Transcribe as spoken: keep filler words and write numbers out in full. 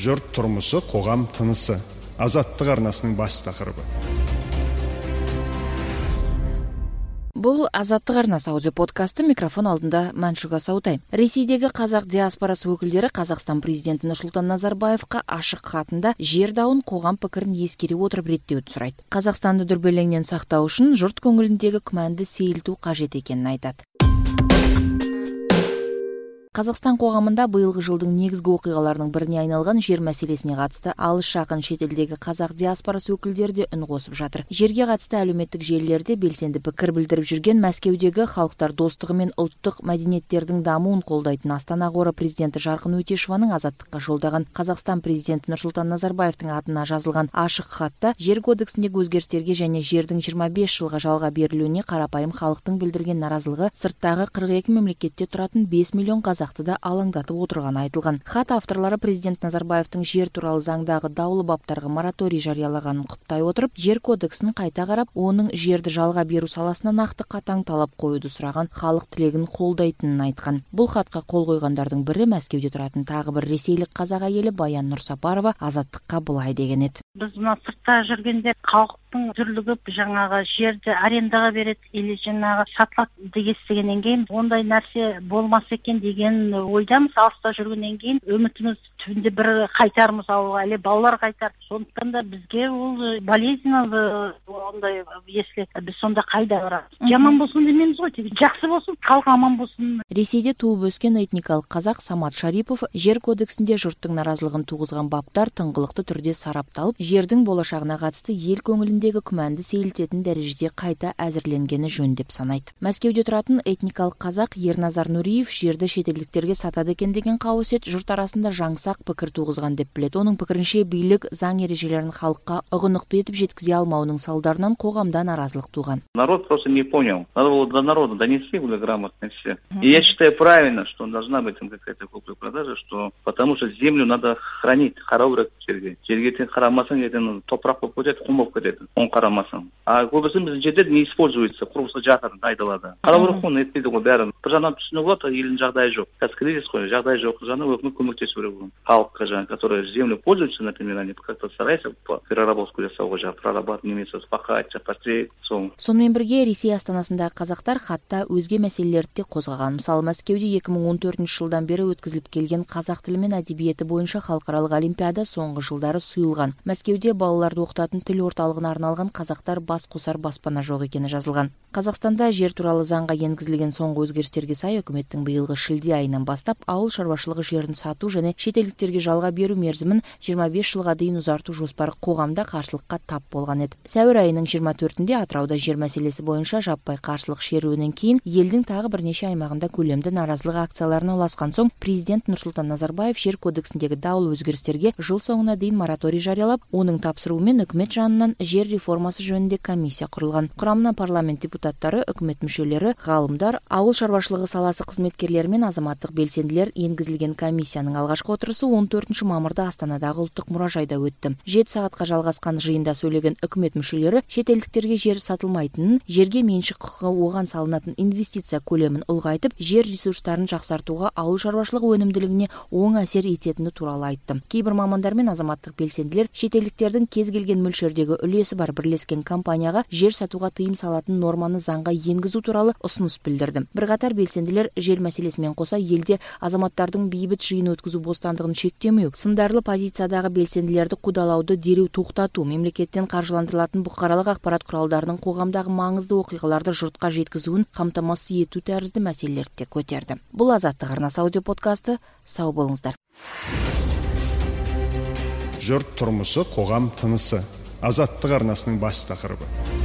Жұрт тұрмысы, қоғам тынысы. Азаттық арнасының бас тақырыбы. Бұл Азаттық арнасы аудиоподкасты, микрофон алдында Мәншүк Асаутай. Ресейдегі қазақ диаспорасы өкілдері Қазақстан президенті Нұрсұлтан Назарбаевқа ашық хатында жер дауын қоғам пікірін ескере отырып реттеуді сұрайды. Қазақстанды дүрбелеңнен сақтау үшін жұрт көңіліндегі күмәнді сейілту қажет екенін айтады. Қазақстан қоғамында биылғы жылдың негізгі оқиғаларының біріне айналған жер мәселесіне қатысты алыс жақын шетелдегі қазақ диаспорасы өкілдері де үн қосып жатыр. Жерге қатысты әлеуметтік желілерде белсенді пікір білдіріп жүрген Мәскеудегі халықтар достығы мен ұлттық мәдениеттердің дамуын қолдайтын Астана қоры президенті Жарқын Өтешеваның азаттыққа жолдаған Қазақстан президенті Нұрсұлтан Назарбаевтың атына жазылған ашық хатта жер кодексіндегі өзгерістерге және жердің жиырма бес жылға жалға берілуіне қарапайым халықтың білдірген наразылығы сырттағы қырық екі мемлекетте тұратын бес миллион қазақ да алаңдатып отырғаны айтылған. Хат авторлары президент Назарбаевтың жер туралы заңдағы даулы баптарға мораторий жариялағанын құптай отырып, жер кодексін қайта қарап, оның жерді жалға беру саласына нақты қатаң талап қоюды сұраған, халық тілегін қолдайтынын айтқан. Бұл хатқа қол қойғандардың бірі Мәскеуде тұратын тағы бір ресейлік қазақ әйелі Баян Нұрсапарова Азаттыққа былай деген еді. Біз мына сыртта жүргенде халықтың дүрлігіп жаңағы жерді арендаға береді, или жаңағы сатылады деп естігеннен кейін ондай нәрсе болмас екен деген ойдамыз. Алыста жүргеннен кейін үмітіміз түбінде бір қайтарымыз ауылға, әле балалар қайтар. Сондықтан да бізге ол болезненно, ондай если біз сонда қайда барамыз. Жаман болсын демейміз ғой, жақсы болсын, халық аман болсын. Ресейде туып өскен этникалық қазақ Самат Шарипов жер кодексінде жұрттың наразылығын туғызған баптар тыңғылықты түрде сарапталып, жердің болашағына қатысты ел көңіліндегі күмәнді сейілтетін дәрежеде қайта әзірленгені жөн деп санайды. Мәскеуде тұратын этникалық қазақ Ерназар Нуриев жерді шетелдіктерге сатады екен деген қауесет жұрт арасында жаңсақ пікір туғызған деп біледі. Оның пікірінше билік заң ережелерін халыққа ұғынықты етіп жеткізе алмауының салдарынан қоғамда наразылық туған. Народ просто не понял. Надо было до народа донести были грамотно все. И я считаю правильно, что должна быть какая-то купля-продажа, что потому что землю надо хранить, қарау жерге. Жерге сен қарамасаң, ертең топырақ болып кетеді, құм болып кетеді. Он қарамасаң. А көбісі біздің жерде не используется, құрылысы жатыр, айдалады. Қарау керек, оны етпейді ғой бәрін. Бір жағынан түсінуге болады, елдің жағдайы жоқ. Қазір кризис қой, жағдай жоқ. Жаңа өкімет көмектесу керек ғой. Халыққа жаңа, которые землю пользуются, например, они как-то стараются по переработку жасауға, жаңа прорабатывать, немесе спахать, пострелять, сол. Сонымен бірге Ресей астанасындағы қазақтар хатта өзге мәселелерді де қозғаған. Мысалы, Мәскеуде екі мың он төртінші жылдан бері өткізіліп келген қазақ тілі мен әдебиеті бойынша халықаралық олимпиада соңғы жылдары сұйылған. Мәскеуде балаларды оқытатын тіл орталығына арналған қазақтар бас қосар баспана жоқ екені жазылған. Қазақстанда жер туралы заңға енгізілген соңғы өзгерістерге сай үкіметтің биылғы шілде айынан бастап ауыл шаруашылығы жерін сату және шетелдіктерге жалға беру мерзімін жиырма бес жылға дейін ұзарту жоспары қоғамда қарсылыққа тап болған еді. Сәуір айының жиырма төртінде Атырауда жер мәселесі бойынша жаппай қарсылық шеруінен кейін елдің тағы бірнеше аймағында көлемді наразылық акцияларына ұласқан соң президент Нұрсұлтан Назарбаев жер кодексіндегі даулы өзгерістерге жыл соңына дейін мораторий жариялап, оның тапсыруымен үкімет жанынан жер реформасы жөнінде комиссия құрылған. Құрамына парламент депутаттары, үкімет мүшелері, ғалымдар, ауыл шаруашылығы саласы қызметкерлері мен азаматтық белсенділер енгізілген комиссияның алғашқы отырысы он төртінші мамырда Астанадағы ұлттық мұражайда өтті. жеті сағатқа жалғасқан жиында сөйлеген үкімет мүшелері шетелдіктерге жер сатылмайтынын, жерге меншік құқығы оған салынатын инвестиция көлемін ұлғайтып, жер ресурстарын жақсартуға, ауыл шаруашылығы өнімділігіне оң әсер ететіні туралы айтты. Кейбір мамандар мен азаматтық белсенділер шетелдіктердің кез келген мөлшердегі үлесі бар бірлескен компанияға жер сатуға тыйым салатын норманы заңға енгізу туралы ұсыныс білдірді. Бірқатар белсенділер жер мәселесімен қоса елде азаматтардың бейбіт жиын өткізу бостандығын шектемеу, сындарлы позициядағы белсенділерді қудалауды дереу тоқтату, мемлекеттен қаржыландырылатын бұқаралық ақпарат құралдарының қоғамдағы маңызды оқиғаларды жұртқа жеткізуін қамтамасыз ету тәрізді мәселелерді көтерді. Бұл Азаттық арнасы аудиоподкасты. Сау болыңыздар. Жұрт тұрмысы, қоғам тынысы. Азаттық арнасының бас тақырыбы.